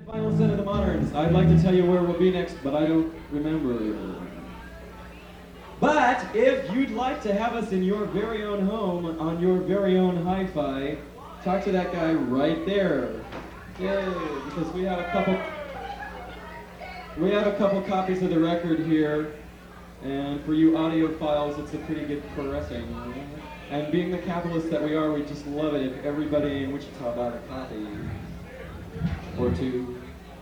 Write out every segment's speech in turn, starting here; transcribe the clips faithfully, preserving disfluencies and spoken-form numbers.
Final Set of the Moderns. I'd like to tell you where we'll be next, but I don't remember. But if you'd like to have us in your very own home, on your very own hi-fi, talk to that guy right there. Yay, because we have a couple we have a couple copies of the record here, and for you audiophiles, it's a pretty good caressing. And being the capitalists that we are, we just love it if everybody in Wichita bought a copy or two.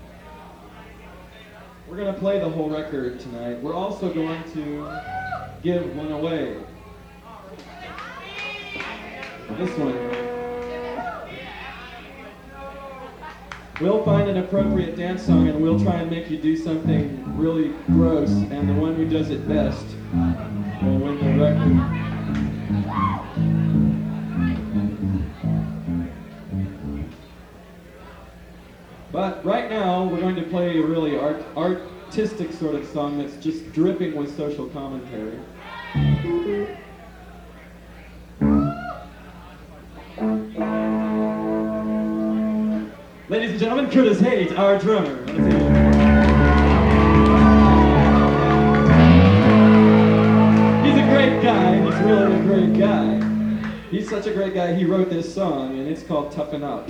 We're going to play the whole record tonight. We're also going to give one away. This one. We'll find an appropriate dance song and we'll try and make you do something really gross, and the one who does it best will win the record. But right now, we're going to play a really art artistic sort of song that's just dripping with social commentary. Ladies and gentlemen, Curtis Hayes, our drummer. He's a great guy. He's really a great guy. He's such a great guy, he wrote this song, and it's called Toughen Up.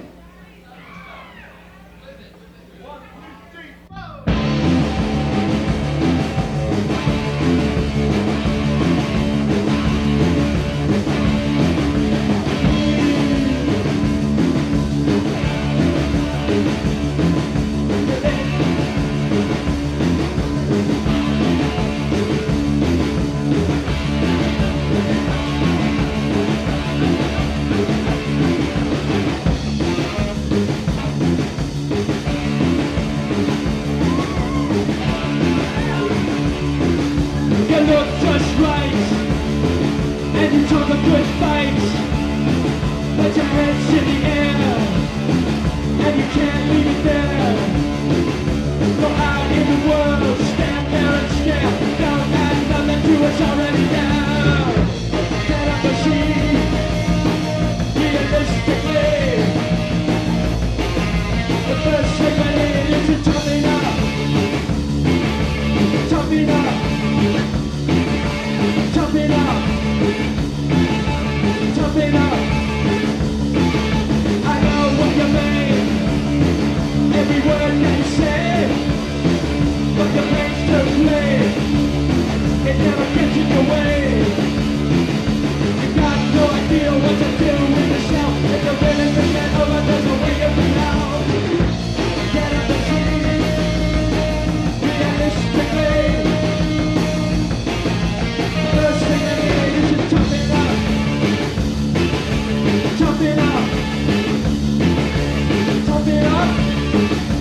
Toughen up.